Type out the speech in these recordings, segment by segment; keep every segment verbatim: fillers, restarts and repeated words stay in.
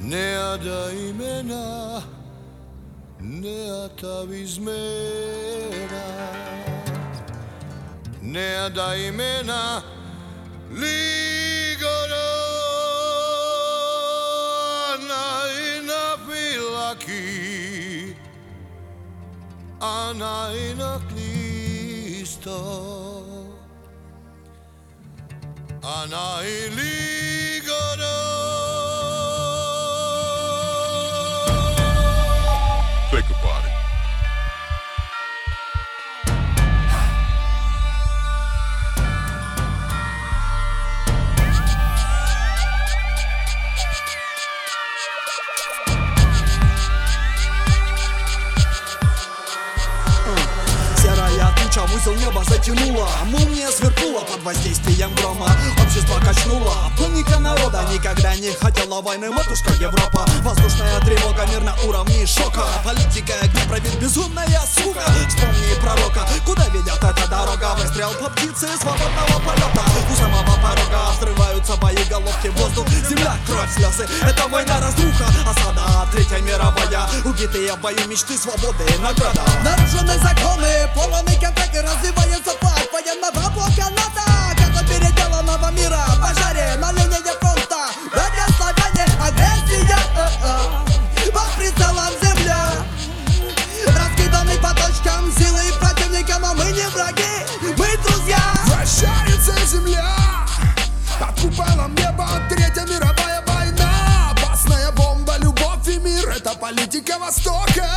Neada imena, neata vizmena, neada imena, ligoro, ana ina pilaki, ana ina klisto, ana iligoro. Think about it. Серая туча в узел неба затянула, молния сверкнула под воздействием грома. Общество качнуло, паника народа никогда не хотела войны, матушка Европа. Воздушная тревога, мир на уровне шока. Политика, где правит безумная сука. Вспомни пророка, куда ведет эта дорога. Выстрел по птице свободного полета. У самого порога взрываются боеголовки в воздух. Земля, кровь, слезы, это война, разруха. Осада, третья мировая. Убитые в бою мечты свободы, награда. Нарушены законы, полный контракт и развивается флаг военного блока НАТО. Как от переделанного мира в пожаре на линии фронта. Радиославяне, агрессия, под прицелом земля. Раскиданы по точкам силы противника, но мы не враги, мы друзья. Вращается земля под куполом неба, третья мировая война. Опасная бомба, любовь и мир, это политика Востока.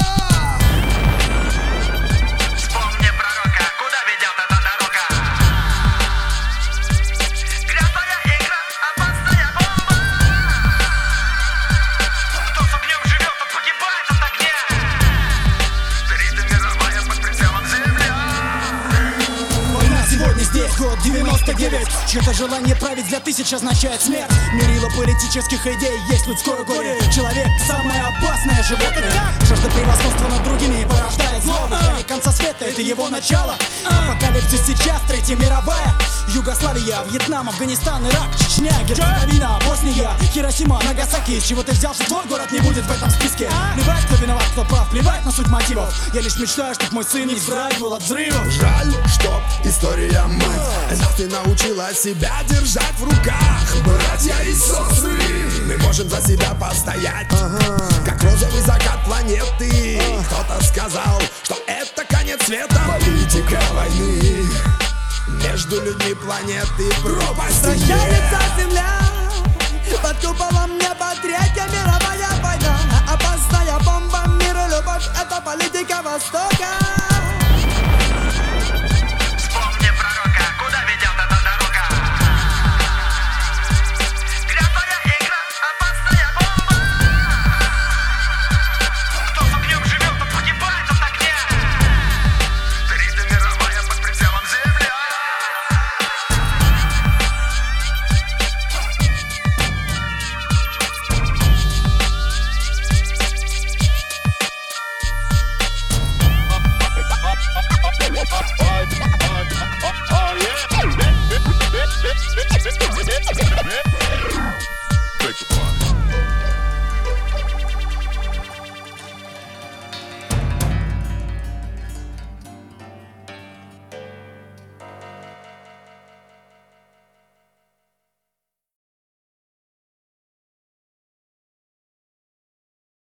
Год девяносто девять. Чье-то желание править для тысяч означает смерть. Мерило политических идей есть людское горе. Человек — самое опасное животное. Жажда превосходства над другими порождает зло. В конца света — это его начало. Апокалипсис сейчас, третья мировая. Югославия, Вьетнам, Афганистан, Ирак, Чечня, Герцеговина, Босния, Хиросима, Нагасаки. С чего ты взял, что твой город не будет в этом списке? Плевать, кто виноват, кто прав, плевать на суть мотивов. Я лишь мечтаю, чтоб мой сын не вздрагивал от взрывов. Жаль, что история мать нас не научила себя держать в руках. Братья и сестры, мы можем за себя постоять, ага. Как розовый закат планеты. ага. Кто-то сказал, что это конец света. Политика войны между людьми планеты, пропасть. Вращается земля под куполом неба, третья мировая война. Опасная бомба, мир и любовь, это политика Востока. Oh, yeah.